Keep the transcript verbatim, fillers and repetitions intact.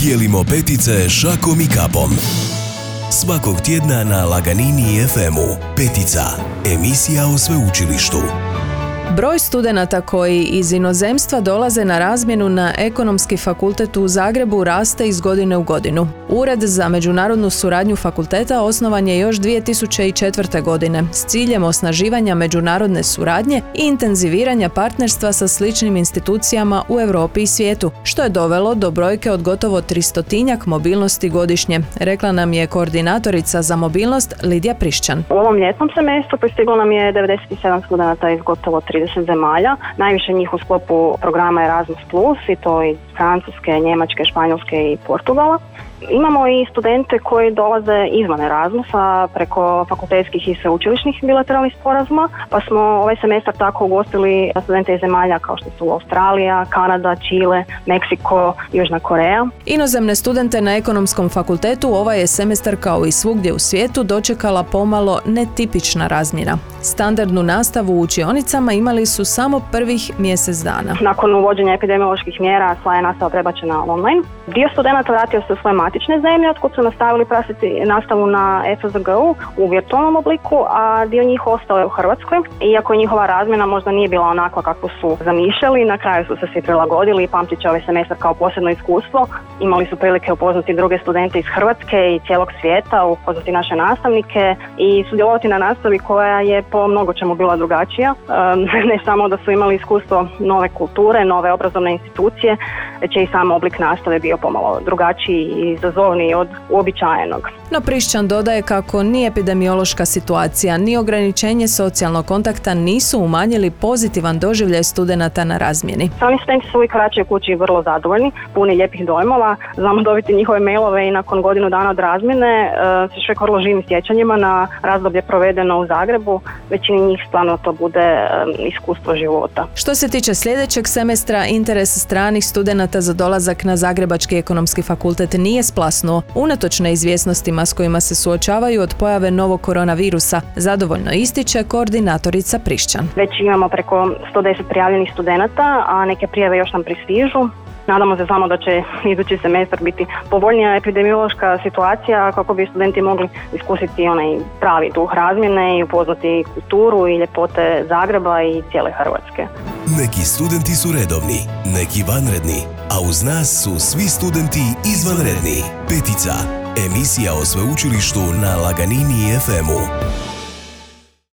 Dijelimo petice šakom i kapom. Svakog tjedna na Laganini ef emu. Petica, emisija o sveučilištu. Broj studenata koji iz inozemstva dolaze na razmjenu na Ekonomski fakultet u Zagrebu raste iz godine u godinu. Ured za međunarodnu suradnju fakulteta osnovan je još dvije tisuće četvrte. godine s ciljem osnaživanja međunarodne suradnje i intenziviranja partnerstva sa sličnim institucijama u Europi i svijetu, što je dovelo do brojke od gotovo tristotinjak mobilnosti godišnje, rekla nam je koordinatorica za mobilnost Lidija Prišćan. U ovom ljetnom semestru pristiglo nam je devedeset sedam studenata iz gotovo trideset zemalja, najviše njih u sklopu programa Erasmus plus, i to iz Francuske, Njemačke, Španjolske i Portugala. Imamo i studente koji dolaze izvan Erasmusa preko fakultetskih i sveučilišnih bilateralnih sporazuma, pa smo ovaj semestar tako ugostili studente iz zemalja kao što su Australija, Kanada, Čile, Meksiko, Južna Koreja. Inozemne studente na Ekonomskom fakultetu ovaj je semestar kao i svugdje u svijetu dočekala pomalo netipična razmjena. Standardnu nastavu u učionicama imali su samo prvih mjesec dana. Nakon uvođenja epidemioloških mjera sva je nastava prebačena online. Dio studenata vratio se u svoje matične zemlje, otkud su nastavili pratiti nastavu na ef ez ge u u virtualnom obliku, a dio njih ostao je u Hrvatskoj. Iako njihova razmjena možda nije bila onakva kako su zamišljali, na kraju su se svi prilagodili i pamtit će ovaj semestar kao posebno iskustvo. Imali su prilike upoznati druge studente iz Hrvatske i cijelog svijeta, upoznati naše nastavnike i sudjelovati na nastavi koja je po mnogo čemu bila drugačija. Ne samo da su imali iskustvo nove kulture, nove obrazovne institucije, već je i sam oblik nastave bio pomalo drugačiji i izazovniji od uobičajenog. No Prišćan dodaje kako ni epidemiološka situacija, ni ograničenje socijalnog kontakta nisu umanjili pozitivan doživljaj studenata na razmjeni. Sami studenti su uvijek vraćaju kući vrlo zadovoljni, puni lijepih dojmova. Znamo dobiti njihove mailove i nakon godinu dana od razmjene s još uvijek vrlo živim sjećanjima na razdoblje provedeno u Zagrebu. Većini njih stvarno to bude iskustvo života. Što se tiče sljedećeg semestra, interes stranih studenata za dolazak na Zagrebački ekonomski fakultet nije splasnuo, unatoč neizvjesnostima s kojima se suočavaju od pojave novog koronavirusa, zadovoljno ističe koordinatorica Prišćan. Već imamo preko sto deset prijavljenih studenata, a neke prijave još nam pristižu. Nadamo se samo da će idući semestar biti povoljnija epidemiološka situacija kako bi studenti mogli iskusiti onaj pravi duh razmjene i upoznati kulturu i ljepote Zagreba i cijele Hrvatske. Neki studenti su redovni, neki vanredni, a uz nas su svi studenti izvanredni. Petica, emisija o sveučilištu na Laganini ef emu.